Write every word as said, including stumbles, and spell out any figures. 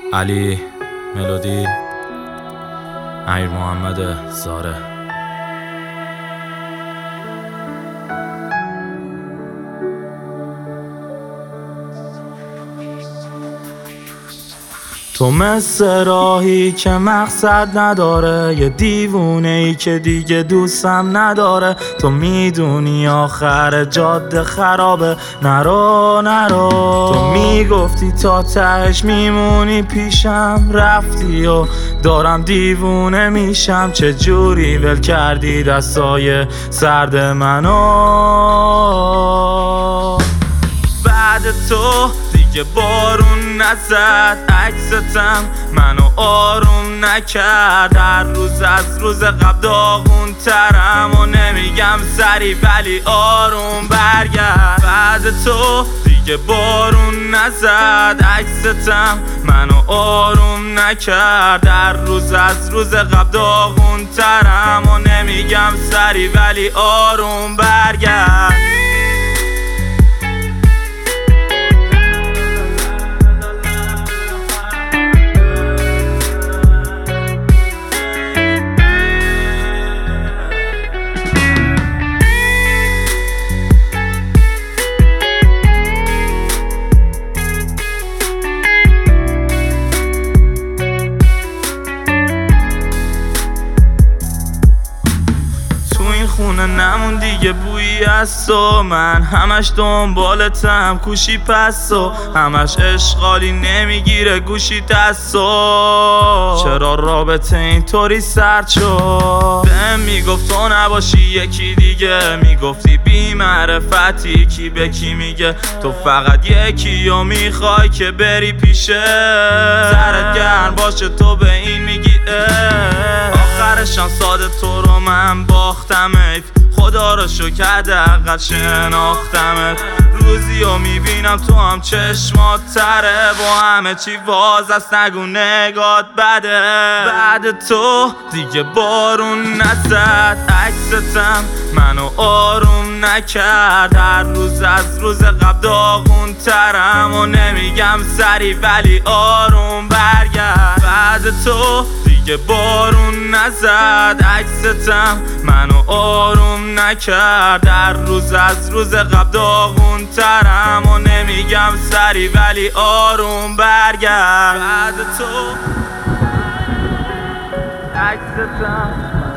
علی ملودی، امیر محمد زاره. تو مثل راهی که مقصد نداره، یه دیوونه ای که دیگه دوستم نداره. تو میدونی آخر جاده خرابه، نرو نرو. تو میگفتی تا تهش میمونی پیشم، رفتی و دارم دیوونه میشم. چه جوری ول کردی دستای سرد منو؟ بعد تو دیگه بارون نزد، عکستم منو آروم نکرد. هر روز از روز قبل داغون ترم و نمیگم سری ولی آروم برگرد. بعد تو دیگه بارون نزد، عکستم منو آروم نکرد. هر روز از روز قبل داغون ترم و نمیگم سری ولی آروم برگرد. خونه نمون دیگه بویی از تو، من همش دنبالتم کوشی پس و همش اشغالی نمیگیره گوشی دستو. چرا رابطه اینطوری سرد شد؟ بهم میگفت تو نباشی یکی دیگه، میگفتی بی معرفتی کی به کی میگه. تو فقط یکی و میخوای که بری پیشه، سرت گرم باشه تو به این میگی آخرشم ساده تو رو من باختمت. خدا رو شکر حداقل شناختمت. روزی رو میبینم تو هم چشمات تره، با همه چی واز است نگو نگات بده. بعد تو دیگه بارون نزد، عکستم منو آروم نکرد. هر روز از روز قبل داغون ترم و نمیگم سری ولی آروم برگرد. بعد تو دیگه بارون نزد، عکستم منو آروم نکرد. هر روز از روز قبل داغون ترم و نمیگم سری ولی آروم برگرد. بعد تو عکستم